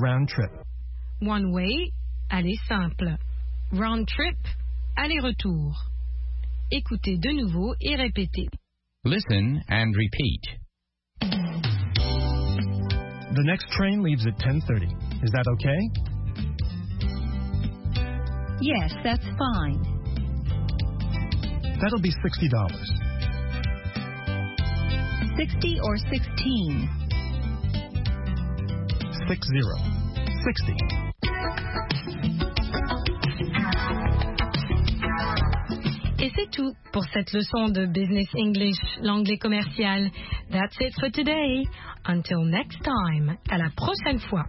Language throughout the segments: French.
round trip. One way, aller simple. Round trip, aller-retour. Écoutez de nouveau et répétez. Listen and repeat. The next train leaves at 10:30. Is that okay? Yes, that's fine. That'll be $60. 60 or 16? 60. Et c'est tout pour cette leçon de Business English, l'anglais commercial. That's it for today. Until next time. À la prochaine fois.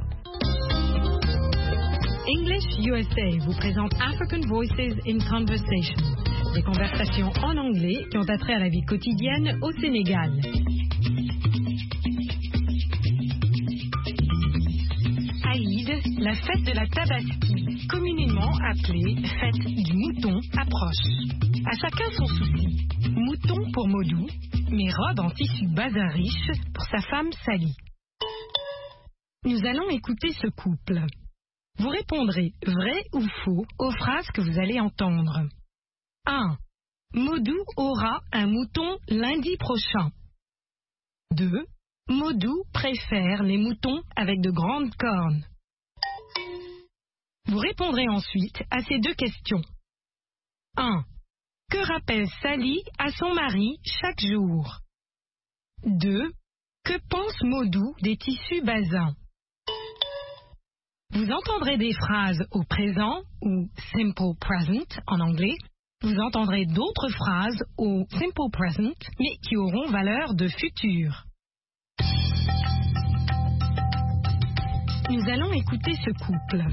English USA vous présente African Voices in Conversation. Des conversations en anglais qui ont attrait à la vie quotidienne au Sénégal. Aïd, la fête de la Tabaski, communément appelée fête du mouton, approche. À chacun son souci. Mouton pour Modou, mais robe en tissu bazin riche pour sa femme Sally. Nous allons écouter ce couple. Vous répondrez vrai ou faux aux phrases que vous allez entendre. 1. Modou aura un mouton lundi prochain. 2. Modou préfère les moutons avec de grandes cornes. Vous répondrez ensuite à ces deux questions. 1. Que rappelle Sally à son mari chaque jour? 2. Que pense Modou des tissus bazins? Vous entendrez des phrases au présent ou simple present en anglais. Vous entendrez d'autres phrases au simple present mais qui auront valeur de futur. Nous allons écouter ce couple.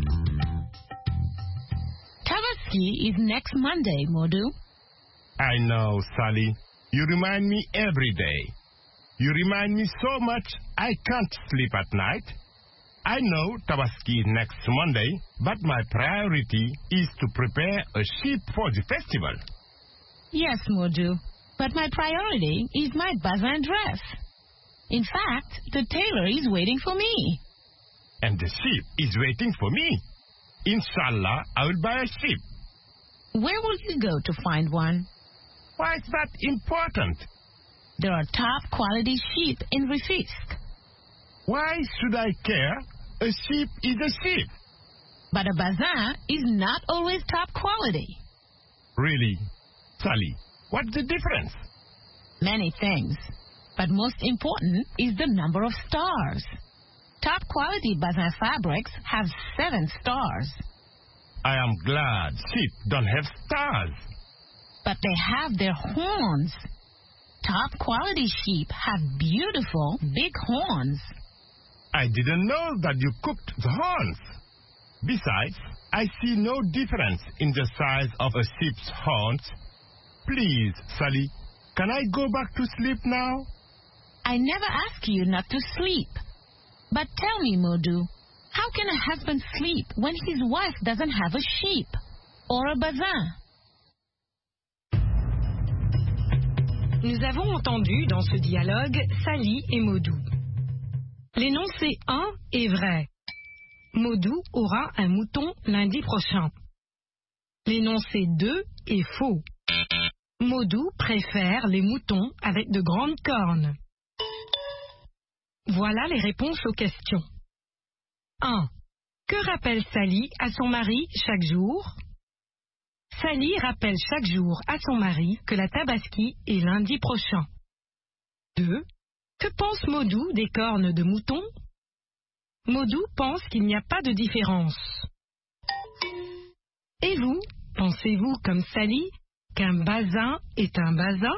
Tabaski is next Monday, Modou. I know, Sally. You remind me every day. You remind me so much I can't sleep at night. I know Tabaski is next Monday, but my priority is to prepare a sheep for the festival. Yes, Modou, but my priority is my bazin dress. In fact, the tailor is waiting for me. And the sheep is waiting for me. Inshallah, I will buy a sheep. Where will you go to find one? Why is that important? There are top quality sheep in Rufisque. Why should I care? A sheep is a sheep. But a bazin is not always top quality. Really? Sally, what's the difference? Many things. But most important is the number of stars. Top quality bazin fabrics have 7 stars. I am glad sheep don't have stars. But they have their horns. Top quality sheep have beautiful big horns. I didn't know that you cooked the horns. Besides, I see no difference in the size of a sheep's horns. Please, Sally, can I go back to sleep now? I never ask you not to sleep. But tell me, Modou, how can a husband sleep when his wife doesn't have a sheep or a bazin? Nous avons entendu dans ce dialogue Sally et Modou. L'énoncé 1 est vrai. Modou aura un mouton lundi prochain. L'énoncé 2 est faux. Modou préfère les moutons avec de grandes cornes. Voilà les réponses aux questions. 1. Que rappelle Sally à son mari chaque jour? Sally rappelle chaque jour à son mari que la Tabaski est lundi prochain. 2. Que pense Modou des cornes de mouton? Modou pense qu'il n'y a pas de différence. Et vous, pensez-vous comme Sally qu'un bazin est un bazin?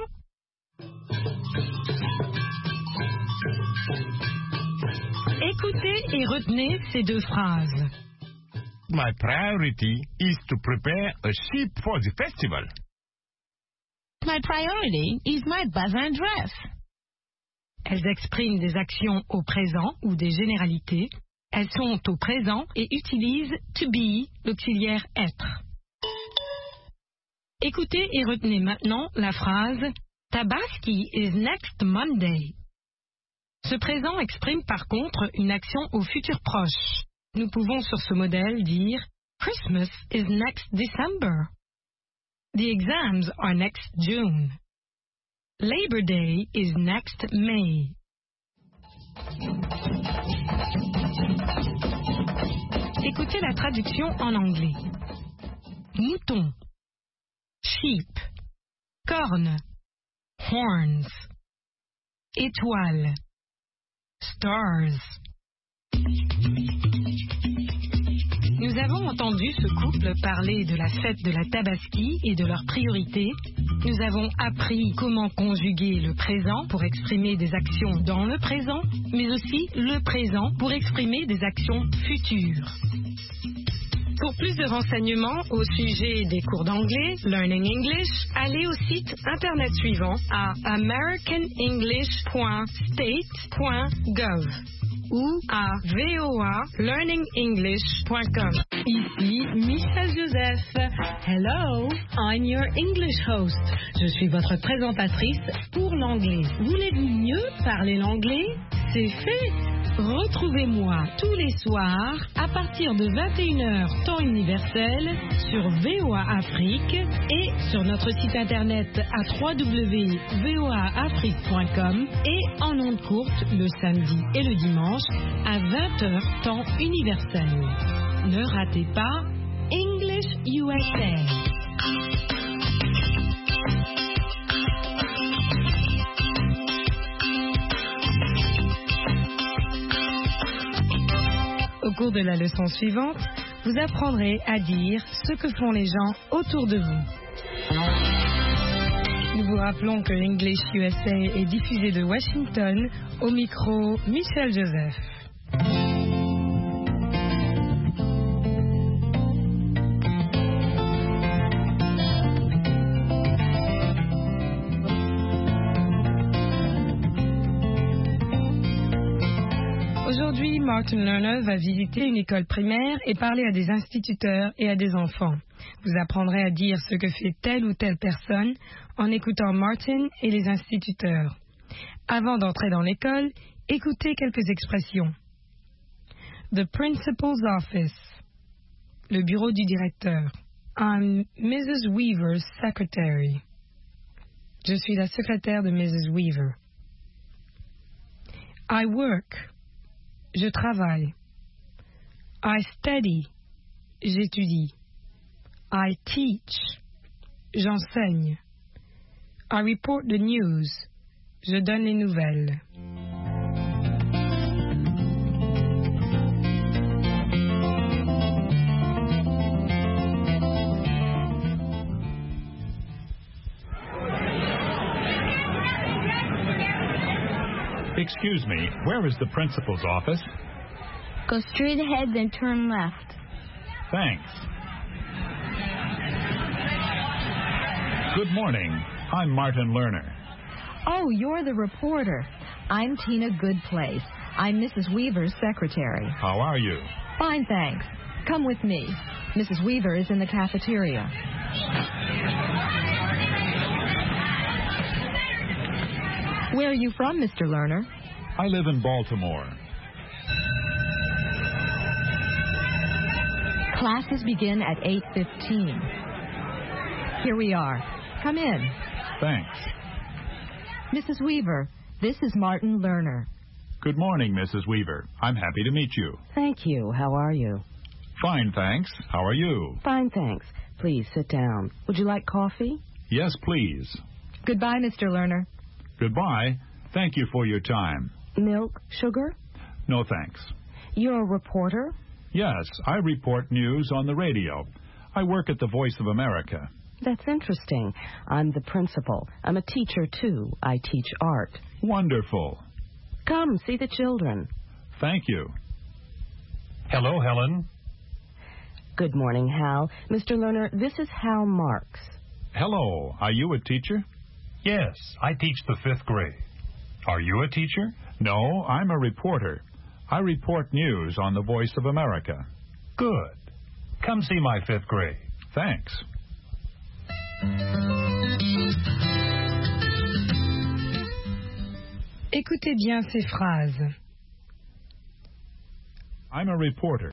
Écoutez et retenez ces deux phrases. My priority is to prepare a sheep for the festival. My priority is my bazin dress. Elles expriment des actions au présent ou des généralités. Elles sont au présent et utilisent to be, l'auxiliaire être. Écoutez et retenez maintenant la phrase Tabaski is next Monday. Ce présent exprime par contre une action au futur proche. Nous pouvons sur ce modèle dire Christmas is next December. The exams are next June. Labor Day is next May. Écoutez la traduction en anglais. Mouton, sheep, corne, horns, étoile, stars. Nous avons entendu ce couple parler de la fête de la Tabaski et de leurs priorités. Nous avons appris comment conjuguer le présent pour exprimer des actions dans le présent, mais aussi le présent pour exprimer des actions futures. Pour plus de renseignements au sujet des cours d'anglais, Learning English, allez au site internet suivant à americanenglish.state.gov ou à voalearningenglish.com. Ici Michelle Joseph. Hello, I'm your English host. Je suis votre présentatrice pour l'anglais. Voulez-vous mieux parler l'anglais? C'est fait. Retrouvez-moi tous les soirs à partir de 21h temps universel sur VOA Afrique et sur notre site internet à www.voaafrique.com et en ondes courtes le samedi et le dimanche à 20h temps universel. Ne ratez pas English USA. Au cours de la leçon suivante, vous apprendrez à dire ce que font les gens autour de vous. Nous vous rappelons que English USA est diffusé de Washington, au micro Michelle Joseph. Aujourd'hui, Martin Lerner va visiter une école primaire et parler à des instituteurs et à des enfants. Vous apprendrez à dire ce que fait telle ou telle personne en écoutant Martin et les instituteurs. Avant d'entrer dans l'école, écoutez quelques expressions. The principal's office. Le bureau du directeur. I'm Mrs. Weaver's secretary. Je suis la secrétaire de Mrs. Weaver. I work. Je travaille. I study. J'étudie. I teach. J'enseigne. I report the news. Je donne les nouvelles. Excuse me, where is the principal's office? Go straight ahead, then turn left. Thanks. Good morning. I'm Martin Lerner. Oh, you're the reporter. I'm Tina Goodplace. I'm Mrs. Weaver's secretary. How are you? Fine, thanks. Come with me. Mrs. Weaver is in the cafeteria. Where are you from, Mr. Lerner? I live in Baltimore. Classes begin at 8:15. Here we are. Come in. Thanks. Mrs. Weaver, this is Martin Lerner. Good morning, Mrs. Weaver. I'm happy to meet you. Thank you. How are you? Fine, thanks. How are you? Fine, thanks. Please sit down. Would you like coffee? Yes, please. Goodbye, Mr. Lerner. Goodbye. Thank you for your time. Milk, sugar? No, thanks. You're a reporter? Yes, I report news on the radio. I work at the Voice of America. That's interesting. I'm the principal. I'm a teacher, too. I teach art. Wonderful. Come, see the children. Thank you. Hello, Helen. Good morning, Hal. Mr. Lerner, this is Hal Marks. Hello. Are you a teacher? Yes, I teach the 5th grade. Are you a teacher? No, I'm a reporter. I report news on the Voice of America. Good. Come see my 5th grade. Thanks. Écoutez bien ces phrases. I'm a reporter.